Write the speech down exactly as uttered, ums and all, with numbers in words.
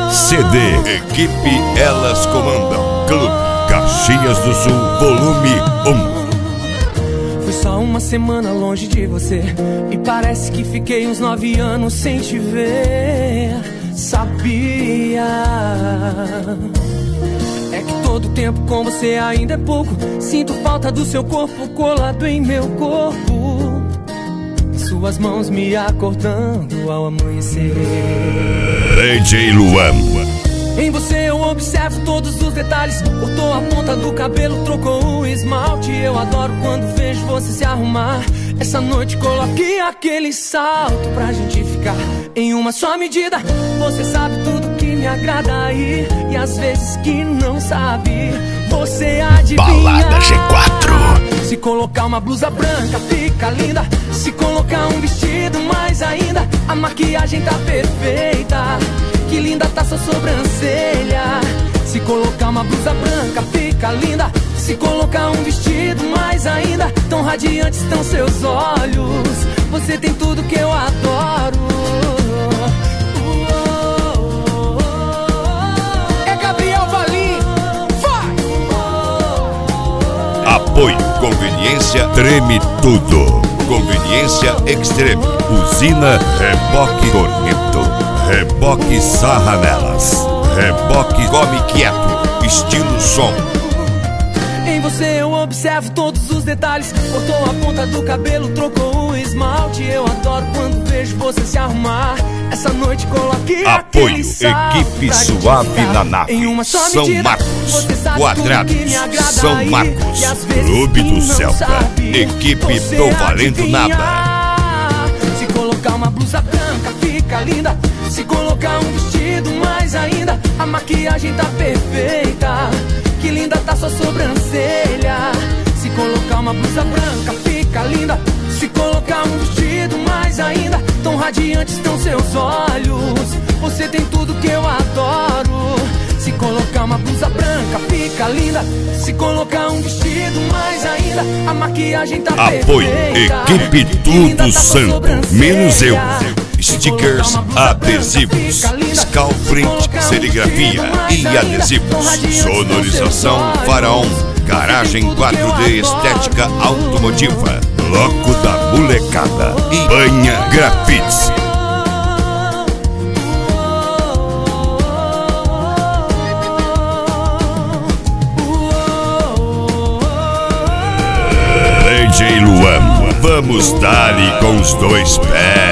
C D. Equipe Elas Comandam. Clube Caxias do Sul, volume um. Foi só uma semana longe de você e parece que fiquei uns nove anos sem te ver. Sabia? É que todo tempo com você ainda é pouco. Sinto falta do seu corpo colado em meu corpo, suas mãos me acordando ao amanhecer. D J Luan. Em você eu observo todos os detalhes. Cortou a ponta do cabelo, trocou o esmalte. Eu adoro quando vejo você se arrumar. Essa noite coloque aquele salto pra gente ficar em uma só medida. Você sabe tudo que me agrada aí e às vezes que não sabe. Você adivinha. Balada G quatro. Se colocar uma blusa branca fica linda. Se colocar um vestido mais ainda. A maquiagem tá perfeita. Que linda tá sua sobrancelha. Se colocar uma blusa branca fica linda. Se colocar um vestido mais ainda. Tão radiantes estão seus olhos. Você tem tudo que eu adoro. É Gabriel Valim. Vai! Apoio Conveniência Treme Tudo. Conveniência Extreme. Usina Reboque Corneto. Reboque Sarra Nelas. Reboque Come Quieto. Estilo som. Em você eu observo todos os detalhes. Cortou a ponta do cabelo, trocou o esmalte. Eu adoro quando vejo você se arrumar. Essa noite coloque Apoio Equipe Suave na Nave. São Marcos. Quadrados. São Marcos. Clube do Celta. Equipe Tô Valendo Nada. Se colocar uma blusa branca fica linda. Se colocar um vestido mais ainda. A maquiagem tá perfeita. Que linda tá sua sobrancelha. Se colocar uma blusa branca fica linda. Se colocar um vestido mais ainda. Tão radiantes estão seus olhos. Você tem tudo que eu adoro. Se colocar uma blusa branca fica linda. Se colocar um vestido mais ainda. A maquiagem tá Apoio perfeita. Equipe Tudo tá Santo. Menos eu. Stickers, adesivos, scalp print, serigrafia e adesivos. Sonorização Faraon. Garagem quatro D Estética Automotiva. Bloco da Molecada e Banha Grafites. D J Luan. Vamos dar-lhe com os dois pés.